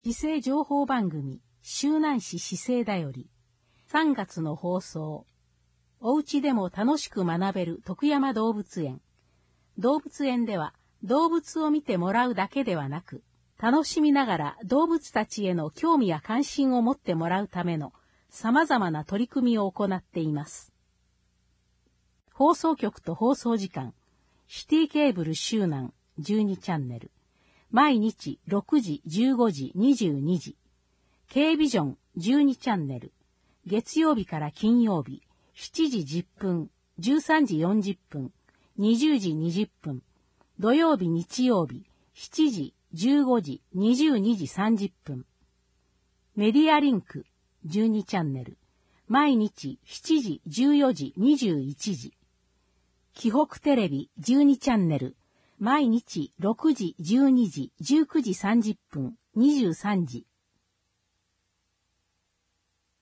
市政情報番組、周南市市政だより、3月の放送。お家でも楽しく学べる徳山動物園。動物園では動物を見てもらうだけではなく、楽しみながら動物たちへの興味や関心を持ってもらうための様々な取り組みを行っています。放送局と放送時間、シティケーブル周南12チャンネル。毎日6時、15時、22時。Kビジョン12チャンネル。月曜日から金曜日、7時10分、13時40分、20時20分。土曜日、日曜日、7時、15時、22時30分。メディアリンク12チャンネル。毎日7時、14時、21時。紀北テレビ12チャンネル。毎日6時、12時、19時30分、23時。